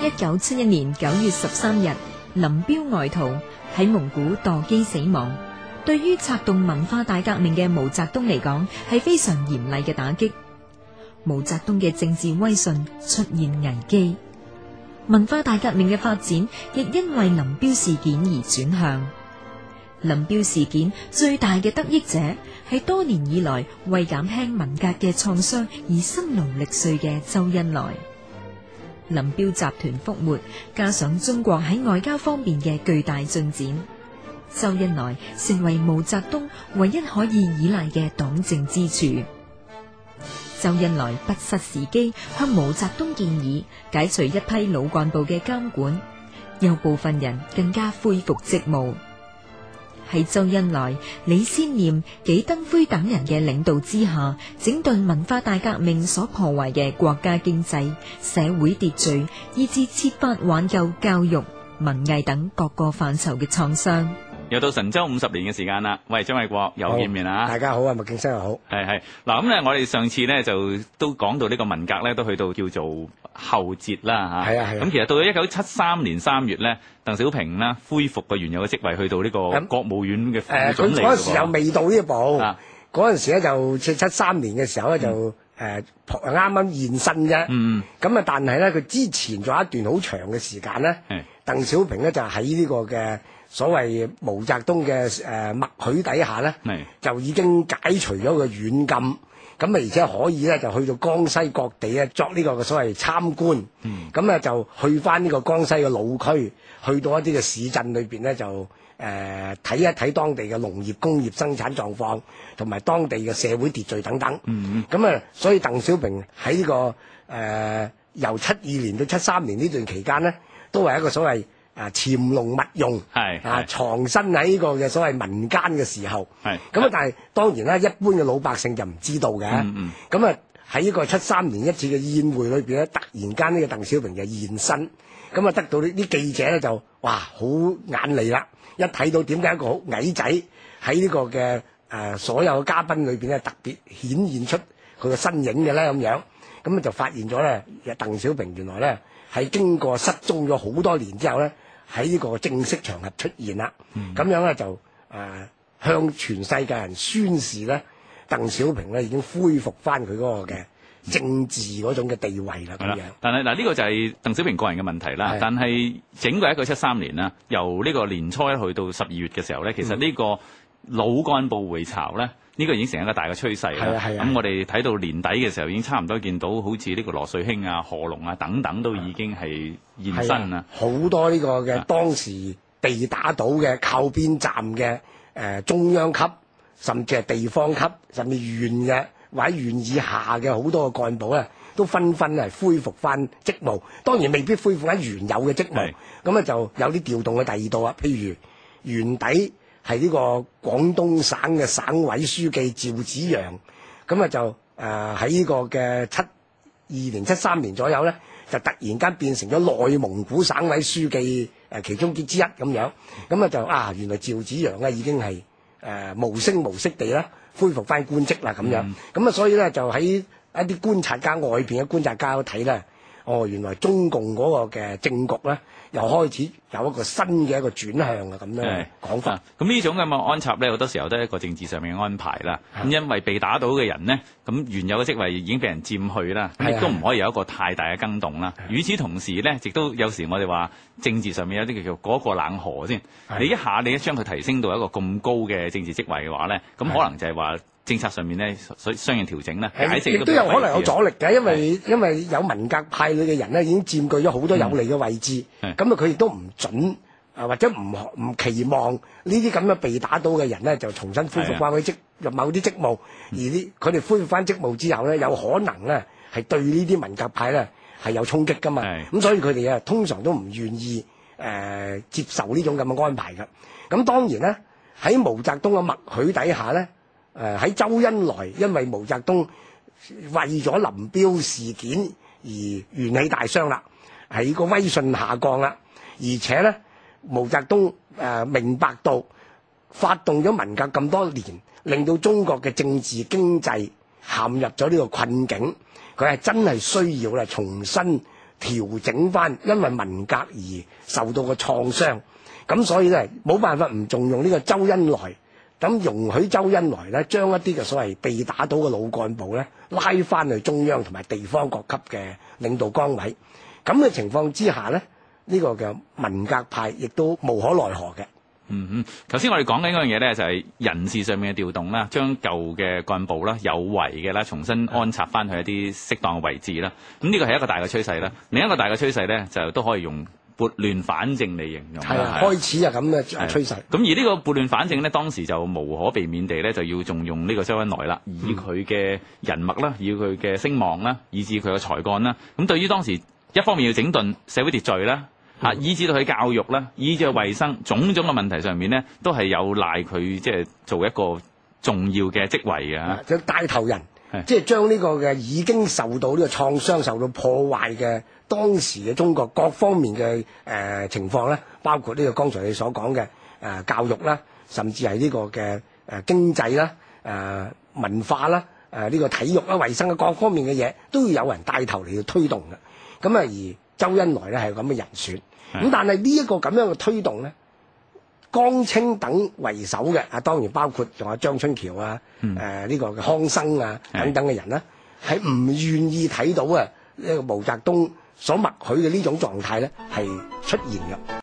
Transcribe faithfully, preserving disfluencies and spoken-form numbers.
一九七一年九月十三日，林彪外逃喺蒙古墮機死亡。對於策動文化大革命嘅毛澤東嚟講，係非常嚴厲嘅打擊。毛澤東嘅政治威信出現危機，文化大革命嘅發展亦因為林彪事件而轉向。林彪事件最大嘅得益者係多年以來為減輕文革嘅創傷而辛勞力碎嘅周恩來。林彪集團覆沒，加上中國喺外交方面嘅巨大進展，周恩來成為毛澤東唯一可以依賴嘅黨政支柱。周恩來不失時機，向毛澤東建議解除一批老幹部嘅監管，有部分人更加恢復職務。喺周恩來、李先念、紀登輝等人嘅領導之下，整頓文化大革命所破壞嘅國家經濟、社會秩序，以至設法挽救教育、文藝等各個範疇嘅創傷。 又到神州五十年嘅時間啦，喂，張衛國又見面啦。 大家好啊，麥敬生又好。 係係嗱，咁咧我哋上次咧就都講到呢個文革咧，都去到叫做後節啦嚇。 係啊係啊。咁其實到咗一九七三年三月咧，鄧小平啦恢復個原有嘅職位，去到呢個國務院嘅副總理。 誒，佢嗰陣時又未到呢一步。 啊， 嗰陣時咧就七七三年嘅時候咧就誒啱啱現身啫。嗯。咁啊，但係咧佢之前仲有一段好長嘅時間咧，鄧小平咧就喺呢個嘅所謂毛澤東嘅誒默許底下咧，就已經解除咗個軟禁，咁啊而且可以咧就去到江西各地咧作呢個嘅所謂參觀，咁啊、嗯、就去翻呢個江西嘅老區，去到一啲嘅市鎮裏邊咧就誒睇、呃、一睇當地嘅農業工業生產狀況，同埋當地嘅社會秩序等等。咁啊、嗯，所以鄧小平喺呢、這個誒、呃、由七二年到七三年呢段期間咧，都係一個所謂啊，潛龍勿用，係啊，藏身喺呢個嘅所謂民間嘅時候，係咁啊。但係當然啦，一般嘅老百姓就唔知道嘅。咁啊喺呢個七三年一次嘅宴會裏邊咧，突然間呢個鄧小平就現身，咁啊得到呢啲記者咧就哇好眼利啦！一睇到點解一個好矮仔喺呢個嘅誒、呃、所有嘅嘉賓裏邊咧特別顯現出佢嘅身影嘅咧咁樣，咁啊就發現咗咧，鄧小平原來咧係經過失蹤咗好多年之後咧。喺呢個正式場合出現啦，咁、嗯、樣咧就誒、呃、向全世界人宣示咧，鄧小平咧已經恢復翻佢嗰個嘅政治嗰種嘅地位啦。咁樣， 但係嗱呢個就係鄧小平個人嘅問題啦。但係整個一九七三年啦，由呢個年初一去到十二月嘅時候咧，其實呢個老幹部回巢咧。呢個已經成一個大嘅趨勢啦。咁、啊、我哋睇到年底嘅時候，已經差唔多見到好似呢個羅瑞卿啊、賀龍啊等等都已經係現身啦。 好、啊、多呢個嘅當時被打倒嘅靠邊站嘅誒、呃、中央級，甚至係地方級，甚至縣嘅或者縣以下嘅好多個幹部咧，都紛紛係恢復翻職務。當然未必恢復翻原有嘅職務，咁咧就有啲調動嘅第二度啊。譬如原底係呢個廣東省嘅省委書記趙紫陽，咁啊就誒喺呢個嘅七二年、七三年左右咧，就突然間變成咗內蒙古省委書記誒其中之一咁樣，咁啊就啊原來趙紫陽咧已經係誒、呃、無聲無息地咧恢復翻官職啦咁樣，咁啊、嗯、所以咧就喺一啲觀察家外邊嘅觀察家都睇咧，哦原來中共嗰個嘅政局咧。又開始有一個新嘅一個轉向啊！咁樣講法， 咁呢種咁嘅安插咧，好多時候都係一個政治上面嘅安排啦。咁因為被打倒嘅人呢，咁原有嘅職位已經被人佔去啦，亦都唔可以有一個太大嘅更動啦。與此同時咧，亦都有時我哋話政治上面有啲叫做過一個冷河先。你一下你一將佢提升到一個咁高嘅政治職位嘅話咧，咁可能就係話政策上面咧，所相應調整咧，解釋亦都有可能有阻力嘅，因為因為有文革派裏嘅人咧，已經佔據咗好多有利嘅位置，咁啊佢亦都唔準啊或者唔唔期望呢啲咁嘅被打倒嘅人咧，就重新恢復翻佢職入某啲職務，而呢佢哋恢復翻職務之後咧，有可能咧係對呢啲文革派咧係有衝擊噶嘛，咁所以佢哋啊通常都唔願意誒、呃、接受呢種咁嘅安排噶。咁當然咧喺毛澤東嘅默許底下咧。誒、呃、喺周恩來因為毛澤東為咗林彪事件而元氣大傷啦，係個威信下降啦，而且咧毛澤東誒、呃、明白到發動咗文革咁多年，令到中國嘅政治經濟陷入咗呢個困境，佢係真係需要啦重新調整翻，因為文革而受到個創傷，咁所以咧冇辦法唔重用呢個周恩來，咁容許周恩來咧將一啲嘅所謂被打倒嘅老幹部咧拉翻去中央同埋地方各級嘅領導崗位，咁嘅情況之下咧，呢、這個嘅文革派亦都無可奈何嘅。 嗯嗯，頭先我哋講緊嗰樣嘢咧，就係人事上面嘅調動啦，將舊嘅幹部啦、有為嘅啦，重新安插翻去一啲適當嘅位置啦。咁呢個係一個大嘅趨勢啦。另一個大嘅趨勢咧，就都可以用撥亂反正嚟形容。 係啊，開始啊咁嘅趨勢。咁而呢個撥亂反正咧，當時就無可避免地咧，就要重用呢個周恩來啦，以佢嘅人脈啦，以佢嘅聲望啦，以至佢嘅才幹啦。咁對於當時一方面要整頓社會秩序啦。啊，以至到佢教育啦，以至到衞生種種嘅問題上面咧，都係有賴佢即係做一個重要嘅職位嘅。 就帶頭人，即係將呢個嘅已經受到呢個創傷、受到破壞嘅當時嘅中國各方面嘅誒、呃、情況咧，包括呢個剛才你所講嘅誒教育啦，甚至係呢個嘅誒、呃、經濟啦、誒、呃、文化啦、誒、呃、呢、這個體育啦、衞生嘅各方面嘅嘢，都要有人帶頭嚟到推動嘅。咁啊，而周恩來咧係咁嘅人選。咁但係呢一個咁樣嘅推動咧，江青等為首嘅啊，當然包括仲有張春橋啊、誒、嗯、呢、呃這個嘅康生啊等等嘅人咧，係唔願意睇到啊呢個毛澤東所默許嘅呢種狀態咧係出現嘅。